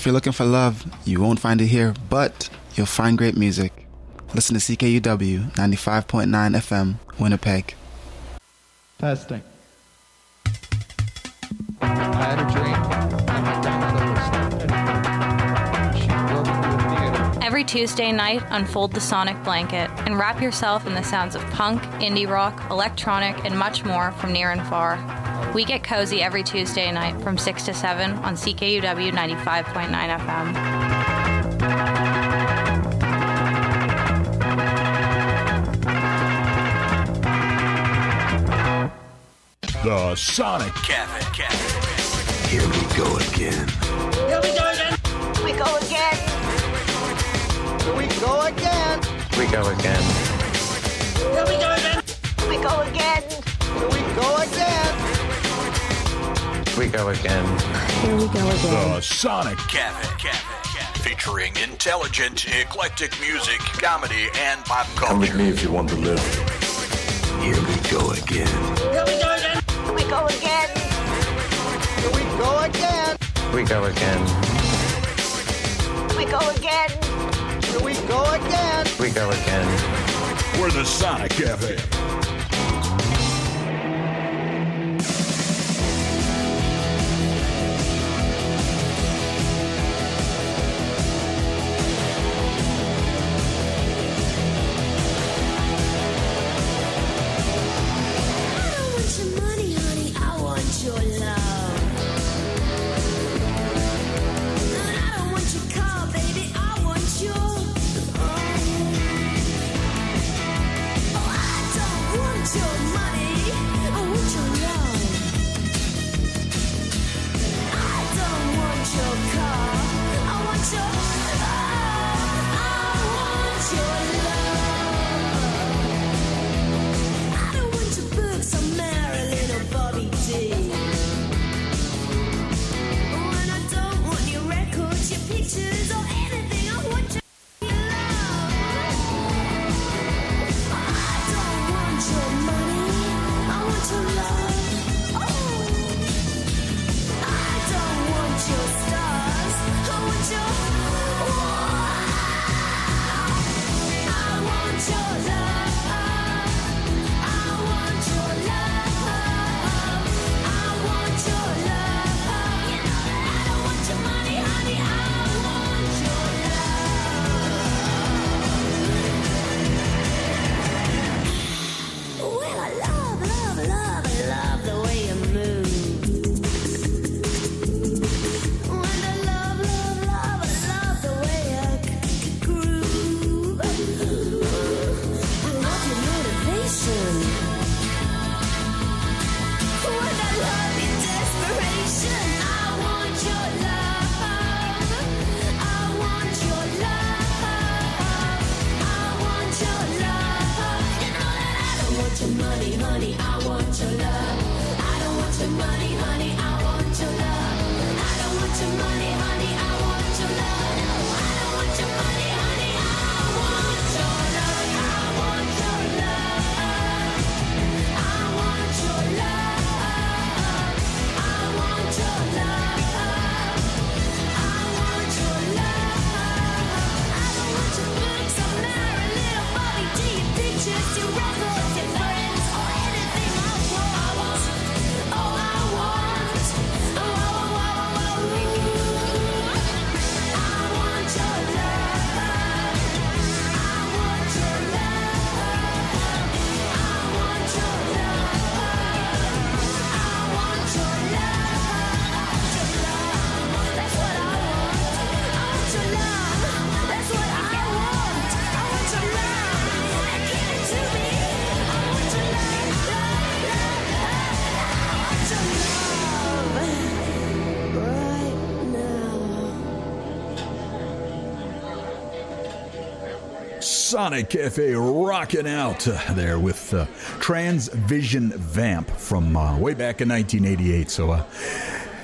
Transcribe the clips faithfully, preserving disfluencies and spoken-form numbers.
you're looking for love, you won't find it here, but you'll find great music. Listen to C K U W ninety-five point nine F M, Winnipeg. Testing. I had a dream that my grandmother was dead. She broke into the theater. Every Tuesday night, unfold the sonic blanket and wrap yourself in the sounds of punk, indie rock, electronic, and much more from near and far. We get cozy every Tuesday night from six to seven on C K U W ninety-five point nine F M. The Sonic Cafe. Cafe. Here we go again. Here we go again. We go again. Here we go again. We go again. Here we go again. We go again. Here we go again. We go again. Here we go again. The Sonic Cafe. Cafe. Featuring intelligent, eclectic music, comedy, and pop culture. Come with me if you want to live. Here we go again. Here we go again. We go again. Here we go again. We go again. We go again. Here we go again. We go again. We're the Sonic Cafe. Sonic Cafe rocking out uh, there with uh, Transvision Vamp from uh, way back in nineteen eighty-eight. So uh,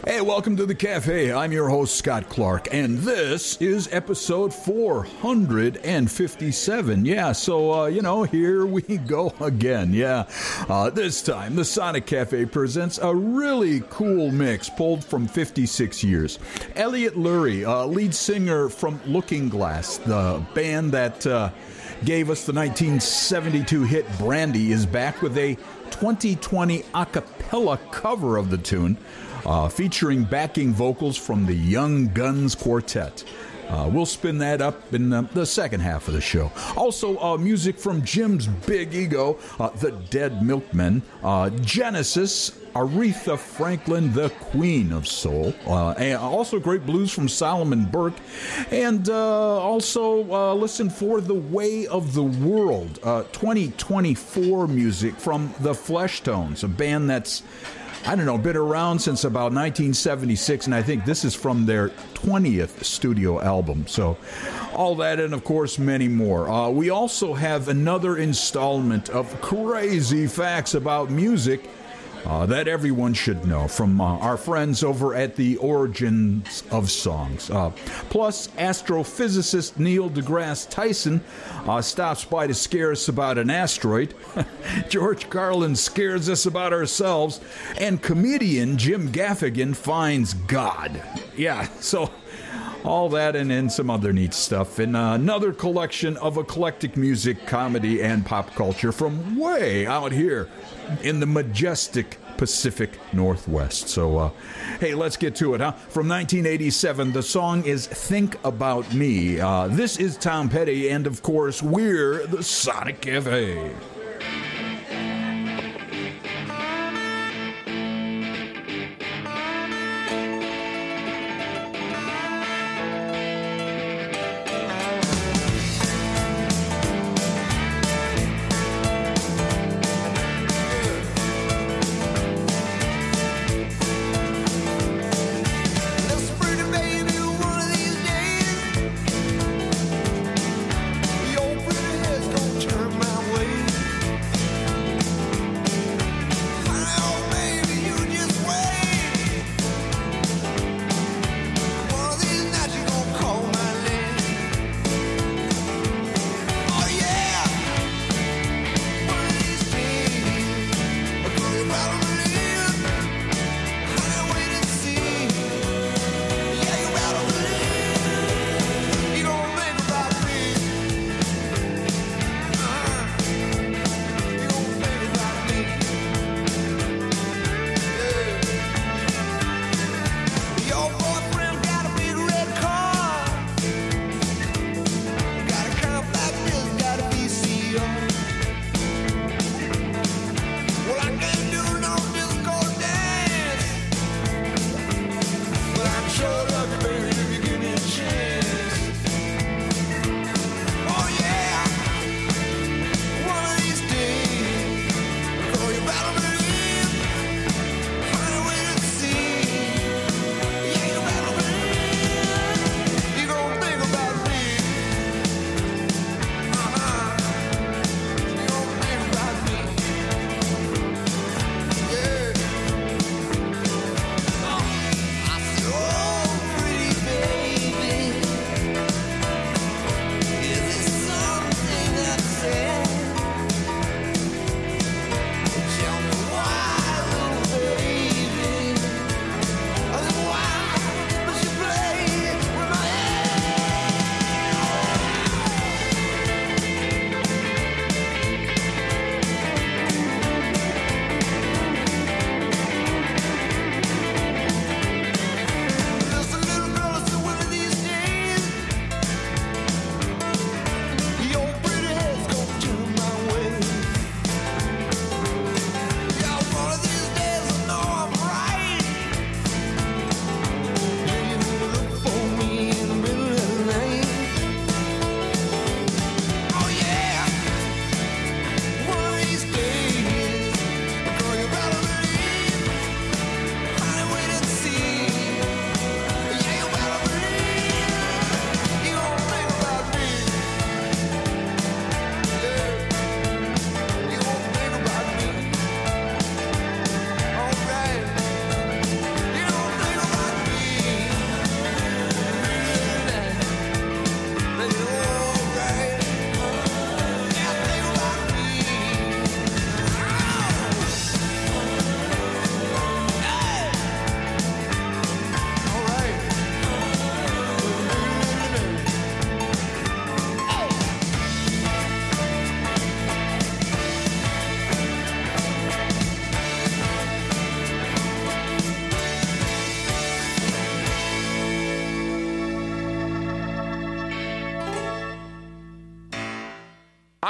Hey, welcome to the Cafe. I'm your host, Scott Clark, and this is episode four hundred fifty-seven. Yeah, so, uh, you know, here we go again. Yeah, uh, this time the Sonic Cafe presents a really cool mix pulled from fifty-six years. Elliot Lurie, uh, lead singer from Looking Glass, the band that uh, gave us the nineteen seventy-two hit Brandy, is back with a twenty twenty a cappella cover of the tune, Uh, featuring backing vocals from the Young Guns Quartet. Uh, we'll spin that up in uh, the second half of the show. Also, uh, music from Jim's Big Ego, uh, The Dead Milkmen, uh, Genesis, Aretha Franklin, the Queen of Soul, uh, and also great blues from Solomon Burke, and uh, also uh, listen for The Way of the World, uh, twenty twenty-four music from the Fleshtones, a band that's, I don't know, been around since about nineteen seventy-six, and I think this is from their twentieth studio album. So all that and, of course, many more. Uh, we also have another installment of crazy facts about music uh, that everyone should know from uh, our friends over at the Origins of Songs. Uh, plus, astrophysicist Neil deGrasse Tyson uh, stops by to scare us about an asteroid. George Carlin scares us about ourselves. And comedian Jim Gaffigan finds God. Yeah, so all that and, and some other neat stuff. And uh, another collection of eclectic music, comedy, and pop culture from way out here in the majestic Pacific Northwest. So, uh, hey, let's get to it, huh? From nineteen eighty-seven, the song is Think About Me. Uh, this is Tom Petty, and of course, we're the Sonic Cafe. Your pretty hair's gonna turn my way.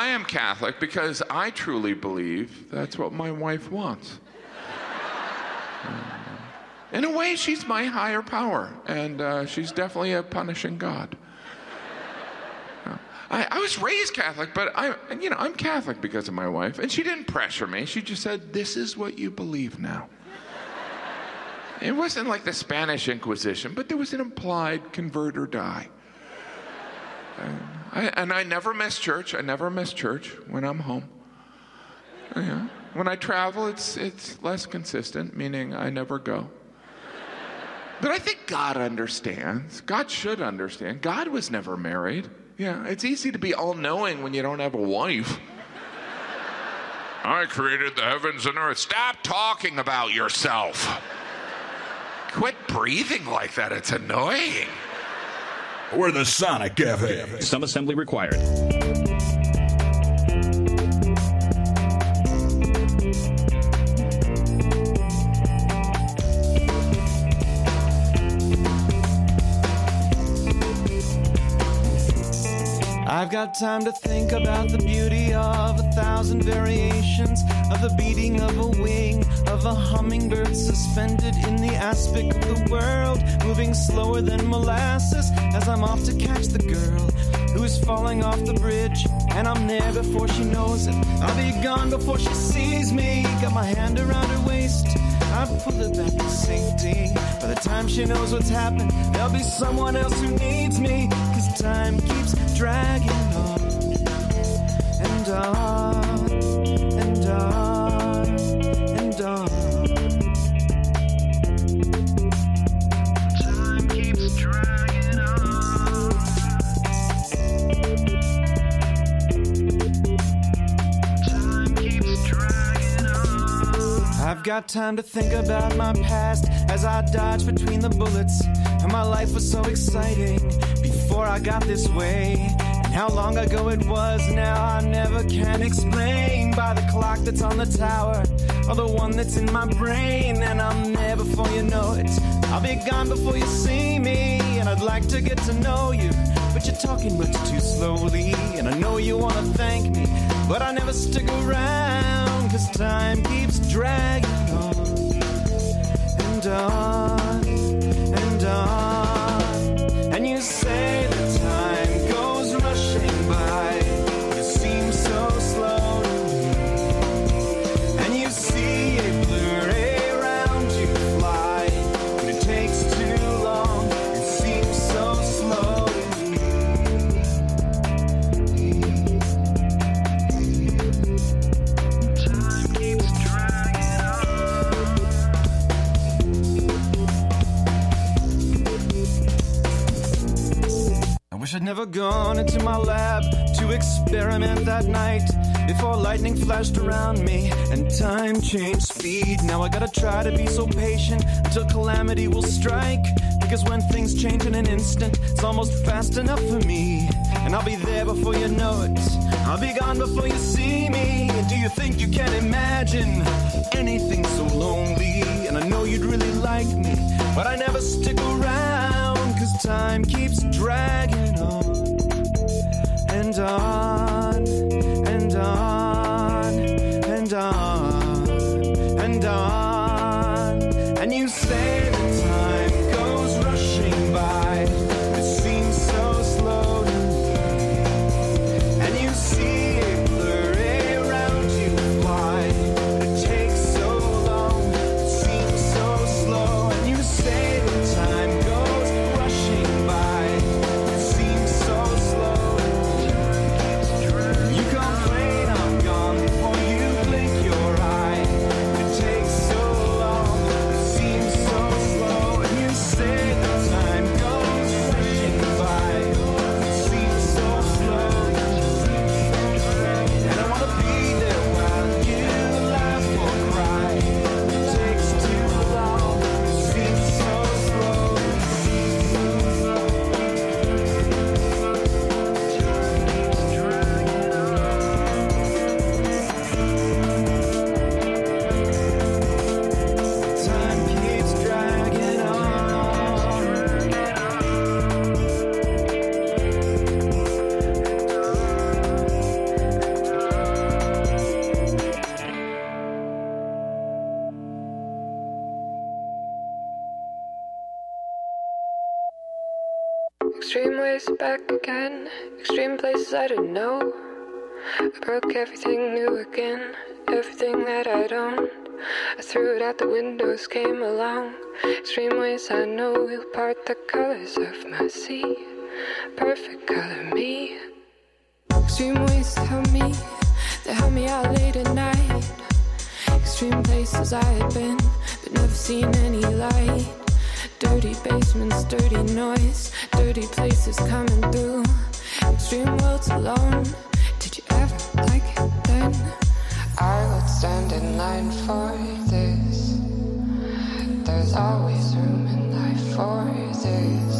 I am Catholic because I truly believe that's what my wife wants. In a way, she's my higher power, and uh, she's definitely a punishing God. I, I was raised Catholic, but I, you know, I'm Catholic because of my wife, and she didn't pressure me. She just said, "This is what you believe now." It wasn't like the Spanish Inquisition, but there was an implied convert or die. And I, and I never miss church. I never miss church when I'm home. Yeah. When I travel, it's it's less consistent, meaning I never go. But I think God understands. God should understand. God was never married. Yeah, it's easy to be all-knowing when you don't have a wife. I created the heavens and earth. Stop talking about yourself. Quit breathing like that. It's annoying. We're the Sonic Cafe. Some assembly required. I've got time to think about the beauty of a thousand variations of the beating of a wing of a hummingbird suspended in the aspect of the world, moving slower than molasses as I'm off to catch the girl who's falling off the bridge, and I'm there before she knows it. I'll be gone before she sees me. Got my hand around her waist, I pull her back to safety. By the time she knows what's happened, there'll be someone else who needs me, 'cause time keeps dragging on and on and on and on. Time keeps dragging on. Time keeps dragging on. I've got time to think about my past as I dodge between the bullets, and my life was so exciting before I got this way. And how long ago it was now I never can explain, by the clock that's on the tower or the one that's in my brain. And I'm there before you know it. I'll be gone before you see me, and I'd like to get to know you, but you're talking much too slowly. And I know you want to thank me, but I never stick around, 'cause time keeps dragging on and on and on. And you say that time goes rushing by, but it seems so slow to me. And you see a blue ray around you fly, but it takes too long, it seems so slow to me. Time keeps dragging on. I wish I'd never gone into my lab to experiment that night, before lightning flashed around me and time changed speed. Now I gotta try to be so patient until calamity will strike, because when things change in an instant, it's almost fast enough for me. And I'll be there before you know it, I'll be gone before you see me. And do you think you can imagine anything so lonely? And I know you'd really like me, but I never stick around, 'cause time keeps dragging on and on and on and on and on. And you say that time goes rushing by, it seems so slow to me. And you see a blurry around you fly, it takes so long, it seems so slow. And you say that time goes rushing by, it seems so slow. Time keeps Extreme ways back again, extreme places I didn't know. I broke everything new again, everything that I'd owned. I threw it out the windows, came along. Extreme ways I know will part the colors of my sea. Perfect color me. Extreme ways that help me, they help me out late at night. Extreme places I had been, but never seen any light. Dirty basements, dirty noise, dirty places coming through. Extreme worlds alone, did you ever like it then? I would stand in line for this. There's always room in life for this.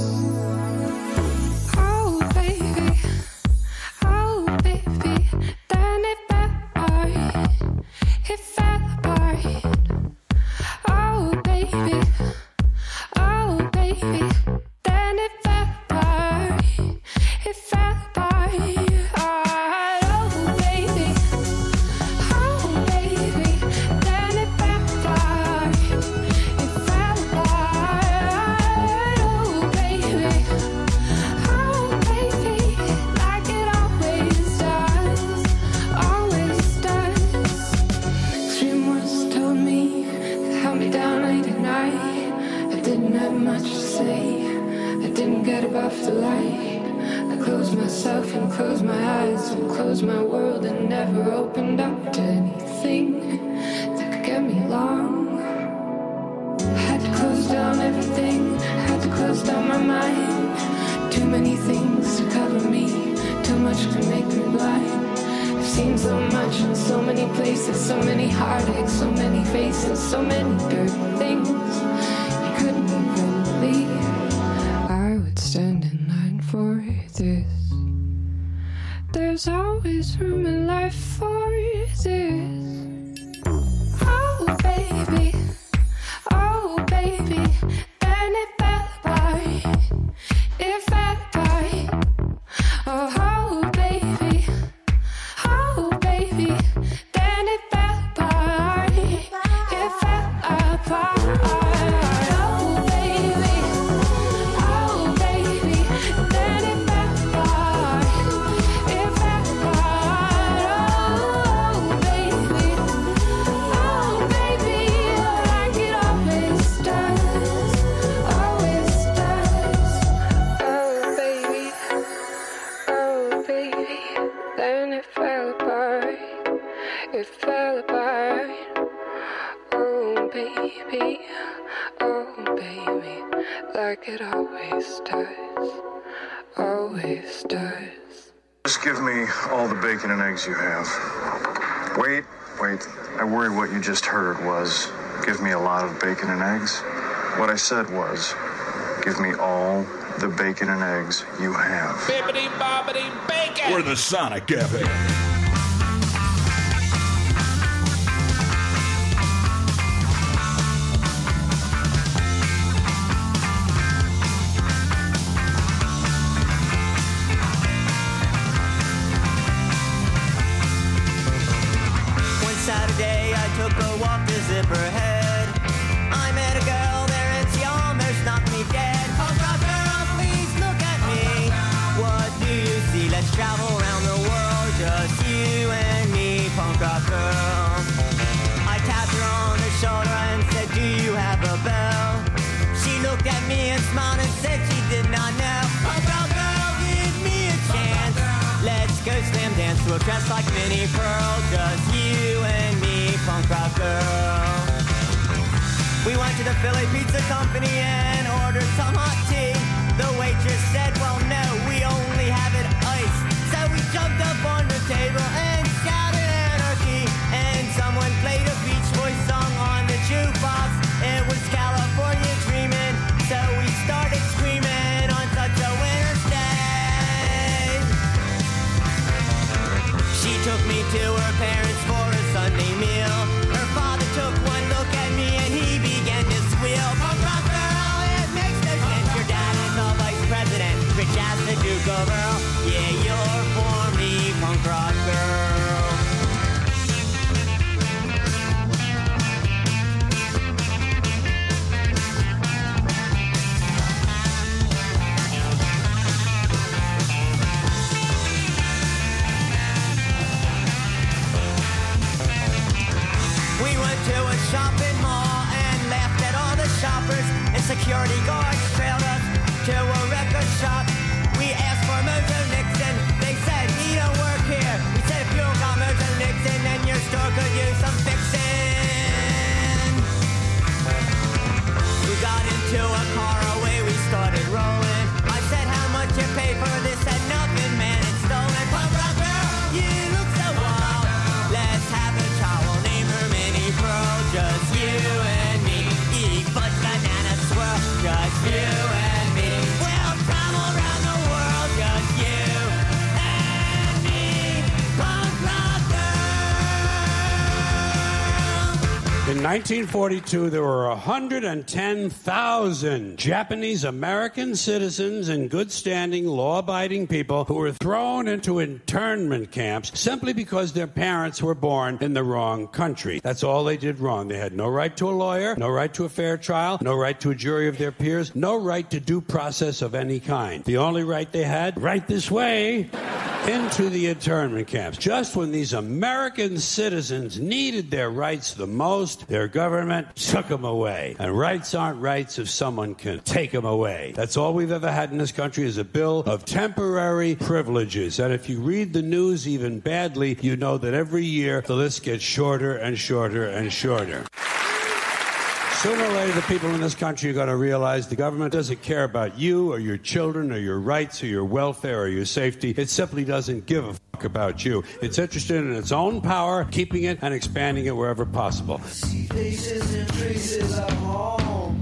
Oh baby, oh baby, then it fell apart, it fell apart. Oh baby, oh baby, then it fell apart, it fell apart. Oh baby, oh baby, then it fell apart, it fell apart. Oh baby, oh baby, like it always does, always does. Extreme words told me, held me down late at night. I didn't have much to say, I didn't get above the light. I closed myself and closed my eyes and closed my world and never opened up to anything that could get me along. I had to close down everything, I had to close down my mind. Too many things to cover me, too much to make me blind. I've seen so much in so many places, so many heartaches, so many faces, so many dirty things you couldn't even believe. I would stand in line for this. There's always room in life for this. Oh baby, oh baby, then it fell apart, it fell apart. Oh, oh baby, oh baby, then it fell apart, it fell apart. Oh baby, oh baby, then it fell apart, it fell apart. Oh baby, oh baby, like it always does, always does. Oh baby, oh baby, then it fell apart, it fell apart. Oh baby, oh baby, like it always does, always does. Just give me all the bacon and eggs you have. Wait, wait. I worry what you just heard was, give me a lot of bacon and eggs. What I said was, give me all the bacon and eggs you have. Bibbidi bobbidi bacon! We're the Sonic Cafe. One Saturday I took a walk to zip her head. I met a girl there and she almost knocked me dead. Oh God, girl, please look at me. What do you see? Let's travel around the world, just you and me, punk rock girl. I tapped her on the shoulder and said, do you have a bell? She looked at me and smiled and said she did not know. Punk rock girl, give me a chance. Let's go slam dance, we'll dress like Minnie Pearl, just you and me, punk rock girl. We went to the Philly Pizza Company and ordered some hot tea. The waitress said, well no, we only have it iced. So we jumped up on the table and shouted anarchy. And someone played a Beach Boys song on the jukebox. It was California Dreamin', so we started screaming on such a winter's day. She took me to her parents for a Sunday meal. Her father took one look at me and he began to squeal. Punk rock girl, it makes no sense. Your dad security guards trailed us to a record shop. We asked for Mojo Nixon. They said he don't work here. We said if you don't got Mojo Nixon, then your store could use some fixing. We got into a car, away we started rolling. I said how much you pay for this? Said nothing, man, it's stolen. Punk rock girl, you look so wild. Let's have a child, we'll name her Minnie Pearl. Just you and me, eat fudge, banana, swirl. Just you and me, we'll travel around the world. Just you and me, punk rock girl. In nineteen forty-two, there were one hundred ten thousand Japanese American citizens and good-standing, law-abiding people who were thrown into internment camps simply because their parents were born in the wrong country. That's all they did wrong. They had no right to a lawyer, no right to a fair trial, no right to a jury of their peers, no right to due process of any kind. The only right they had, right this way, into the internment camps. Just when these American citizens needed their rights the most, their government took them away. And rights aren't rights if someone can take them away. That's all we've ever had in this country is a bill of temporary privileges. And if you read the news even badly, you know that every year the list gets shorter and shorter and shorter. Sooner or later, the people in this country are going to realize the government doesn't care about you or your children or your rights or your welfare or your safety. It simply doesn't give a fuck about you. It's interested in its own power, keeping it and expanding it wherever possible. See faces and traces of home.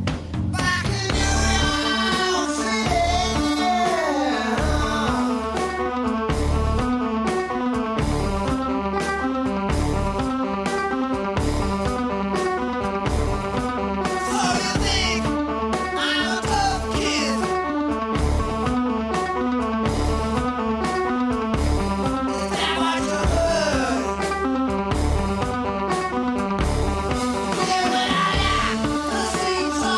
Sing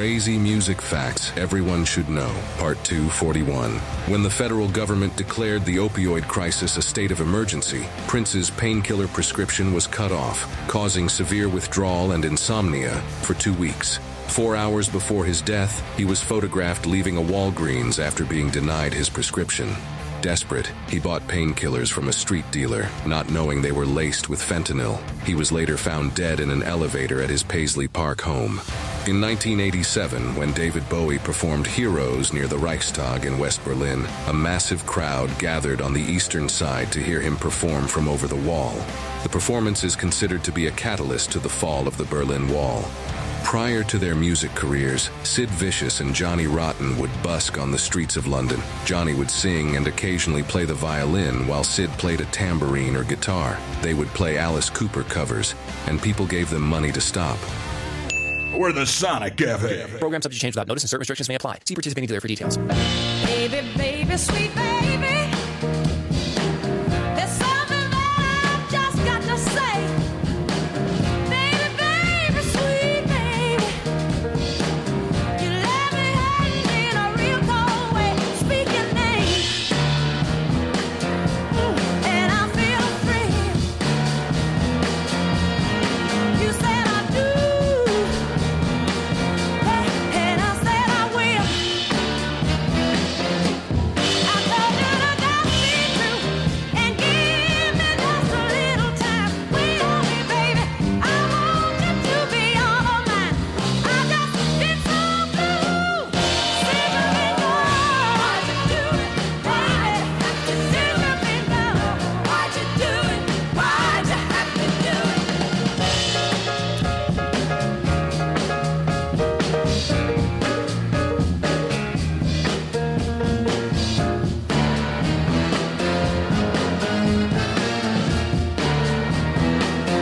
Crazy Music Facts Everyone Should Know, Part two forty-one. When the federal government declared the opioid crisis a state of emergency, Prince's painkiller prescription was cut off, causing severe withdrawal and insomnia for two weeks. Four hours before his death, he was photographed leaving a Walgreens after being denied his prescription. Desperate, he bought painkillers from a street dealer, not knowing they were laced with fentanyl. He was later found dead in an elevator at his Paisley Park home. In nineteen eighty-seven, when David Bowie performed Heroes near the Reichstag in West Berlin, a massive crowd gathered on the eastern side to hear him perform from over the wall. The performance is considered to be a catalyst to the fall of the Berlin Wall. Prior to their music careers, Sid Vicious and Johnny Rotten would busk on the streets of London. Johnny would sing and occasionally play the violin while Sid played a tambourine or guitar. They would play Alice Cooper covers, and people gave them money to stop. We're the Sonic Cafe. Program subject to change without notice and certain restrictions may apply. See participating dealer for details. Baby, baby, sweet baby.